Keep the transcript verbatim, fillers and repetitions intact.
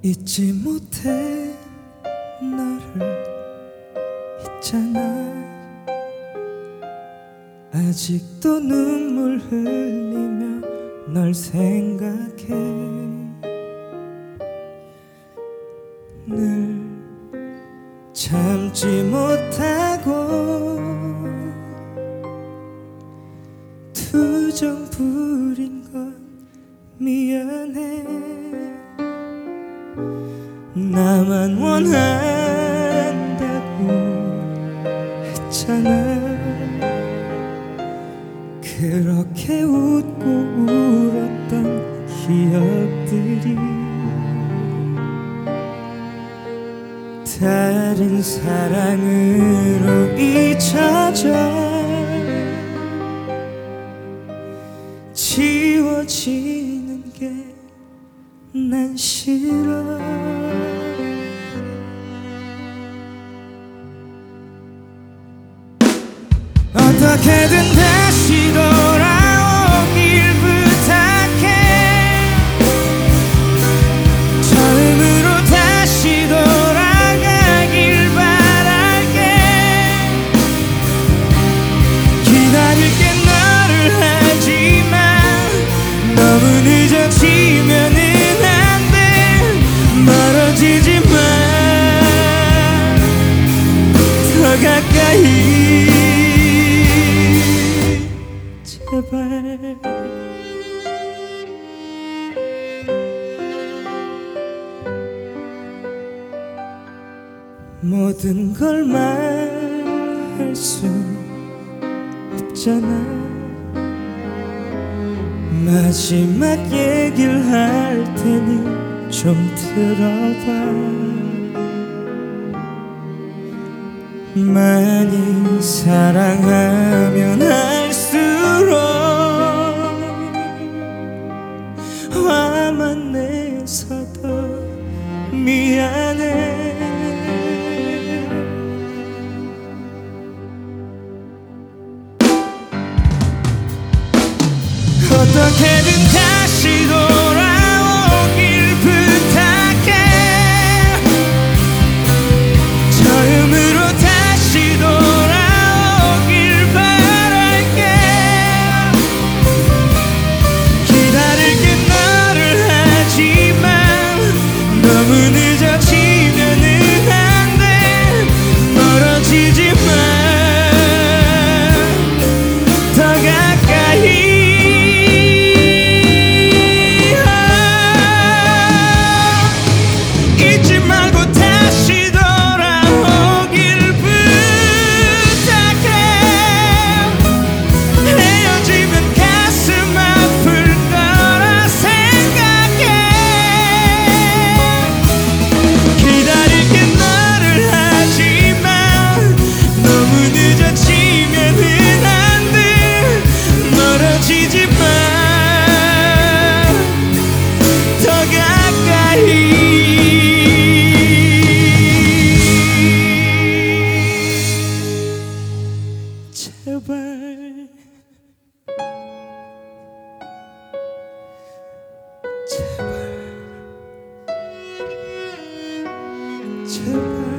잊지 못해 너를 있잖아. 아직도 눈물 흘리며 널 생각해. 늘 참지 못하고 투정 부린 건 미안해. 나만 원한다고 했잖아. 그렇게 웃고 울었던 기억들이 다른 사랑으로 잊혀져 지워지는 게 난 싫어. 어떻게든 다시 돌아오길 부탁해. 처음으로 다시 돌아가길 바랄게. 기다릴게 너를 하지만 너무 늦어지면은 안 돼. 멀어지지 마. 더 가까이 제발. 모든 걸 말할 수 없잖아. 마지막 얘기를 할 테니 좀 들어봐. 많이 사랑하면 할수록 화만 내서 더 미안해. 어떻게든 다시 돌아오길 부탁해. 처음으로 다시 돌아오길 바랄게. 기다릴게 너를 하지만 너무 늦어지면은 안 돼. 멀어지지 마. 더 가까이. 잊지 말고 다시 돌아오길 부탁해. 헤어지면 가슴 아플 거라 생각해. 기다릴게 너를 하지만 너무 늦어지면은 안 돼. 멀어지지 마. 더 가까이 제발. 제발 제발.